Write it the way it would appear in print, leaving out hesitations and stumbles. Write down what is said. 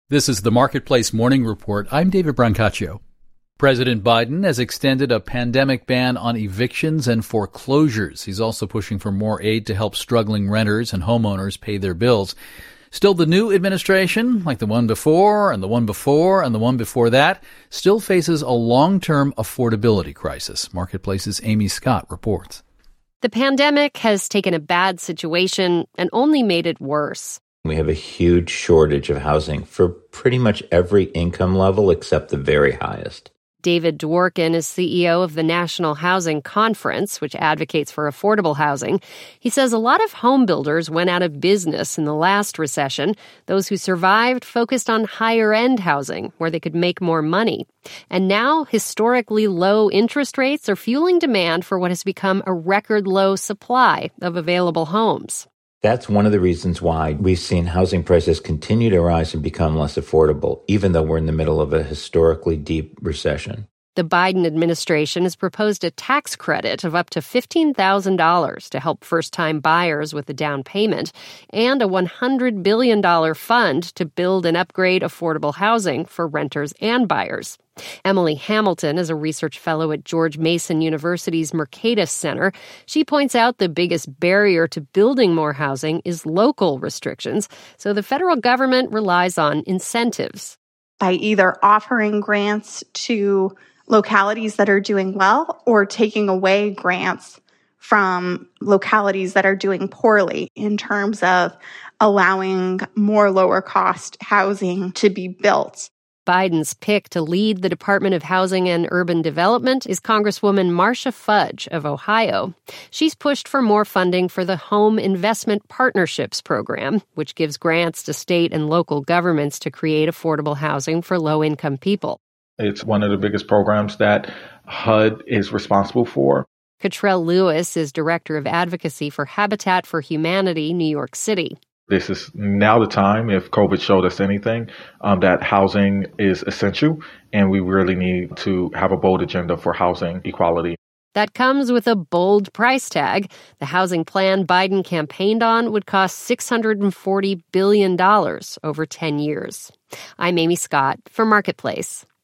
This is the Marketplace Morning Report. I'm David Brancaccio. President Biden has extended a pandemic ban on evictions and foreclosures. He's also pushing for more aid to help struggling renters and homeowners pay their bills. Still, the new administration, like the one before and the one before and the one before that, still faces a long-term affordability crisis. Marketplace's Amy Scott reports. The pandemic has taken a bad situation and only made it worse. We have a huge shortage of housing for pretty much every income level except the very highest. David Dworkin is CEO of the National Housing Conference, which advocates for affordable housing. He says a lot of home builders went out of business in the last recession. Those who survived focused on higher-end housing, where they could make more money. And now, historically low interest rates are fueling demand for what has become a record-low supply of available homes. That's one of the reasons why we've seen housing prices continue to rise and become less affordable, even though we're in the middle of a historically deep recession. The Biden administration has proposed a tax credit of up to $15,000 to help first-time buyers with a down payment, and a $100 billion fund to build and upgrade affordable housing for renters and buyers. Emily Hamilton is a research fellow at George Mason University's Mercatus Center. She points out the biggest barrier to building more housing is local restrictions, so the federal government relies on incentives. By either offering grants to localities that are doing well or taking away grants from localities that are doing poorly in terms of allowing more lower-cost housing to be built. Biden's pick to lead the Department of Housing and Urban Development is Congresswoman Marcia Fudge of Ohio. She's pushed for more funding for the Home Investment Partnerships Program, which gives grants to state and local governments to create affordable housing for low-income people. It's one of the biggest programs that HUD is responsible for. Cottrell Lewis is Director of Advocacy for Habitat for Humanity, New York City. This is now the time, if COVID showed us anything, that housing is essential, and we really need to have a bold agenda for housing equality. That comes with a bold price tag. The housing plan Biden campaigned on would cost $640 billion over 10 years. I'm Amy Scott for Marketplace.